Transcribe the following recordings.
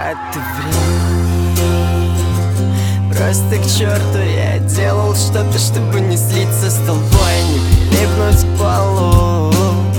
от времени. Просто к черту я делал что-то, чтобы не слиться с толпой, не прилипнуть к полу.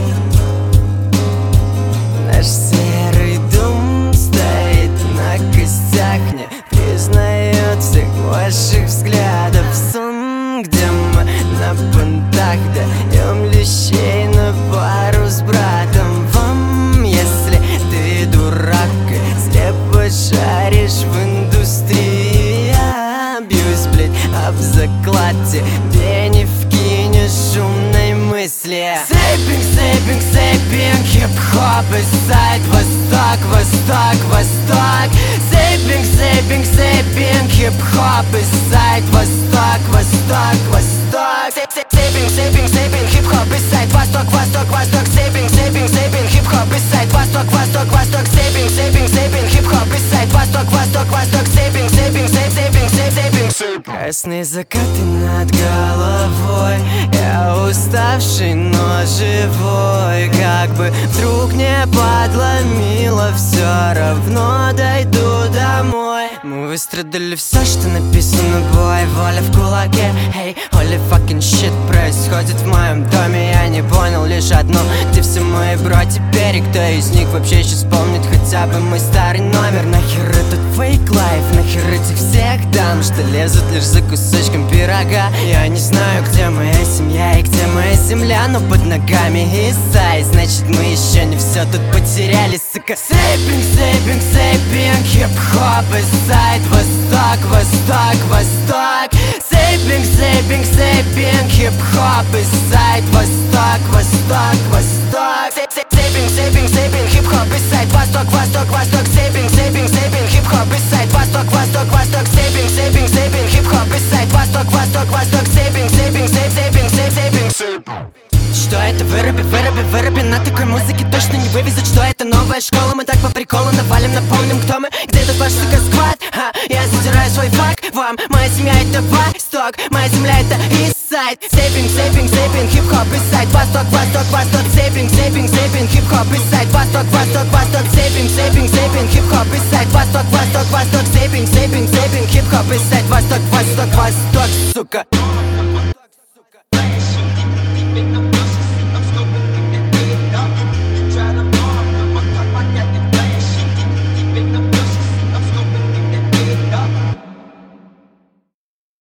Наш серый дом стоит на костях, не признает всех ваших взглядов. Сон, где мы на понтах даем лещей на пару с братом. Вам, если ты дурак и слепо шаришь в индустрии, я бьюсь, блять, об заклад, тебе не вкинешь умной мысли. Сейпинг, сейпинг, сейпинг, хип-хоп и сайт, восток, восток, восток. Сейпинг, сейпинг, сейпинг, хип-хоп и сайт, восток, восток, восток. Сейпинг, сейпинг, сейпинг, хип-хоп и сайт, восток, восток, восток. Сейпинг, сейпинг, сейпинг, хип-хоп и сайт, восток, восток, восток. Сейпинг, сейпинг, сейпинг, хип-хоп и сайт, восток, восток, восток. Сейпинг, сейпинг, сейпинг, сейпинг, сейпинг. Красные закаты над головой, я уставший, но живой. Как бы вдруг не подломило, все равно дойду домой. Мы выстрадали все, что написано, бой, воля в кулаке. Hey, holy fucking shit происходит в моем доме. Я не понял лишь одно, где все мои бро теперь, и кто из них вообще еще вспомнит хотя бы мой старый номер. Нахер этот фейк лайф, нахер этих всех дам, что лезут лишь за кусочком пирога. Я не знаю, где моя семья и где моя земля, но под ногами Исай, значит мы еще не все тут потеряли, сука. Сейпинг, сейпинг, сейпинг, хип-хоп и сайт, восток, восток, восток. Сейпинг, сейпинг, сейпинг, хип-хоп и сайт, восток, восток, восток. Сейпинг, сейпинг, сейпинг, хип-хоп и сайт, восток, восток, восток. Сейпинг, сейпинг, сейпинг, хип-хоп и сайт, восток, восток, восток. Сейпинг, сейпинг, сейпинг, хип-хоп и сайт, восток, восток, восток. Сейпинг, сейпинг, сейпинг, сейпинг, сейпинг. Что это выруби, выруби, выруби, на такой музыке точно не вывезут. Что это новая школа, мы так по приколу навалим, напомним, кто мы, где этот ваш, сука, сквад. Я задираю свой фак вам, моя семья это восток, моя земля это Иссайд. Сейпинг, сейпинг, сейпинг, хип-хоп и сайт, восток, восток, восток. Сейпинг, сейпинг, сейпинг, хип-хоп и сайт, восток, восток, восток. Сейпинг, сейпинг, сейпинг, хип-хоп и сайт, восток, восток, восток. Сейпинг, сейпинг, сейпинг, хип-хоп и сайт, восток, восток, восток, сука.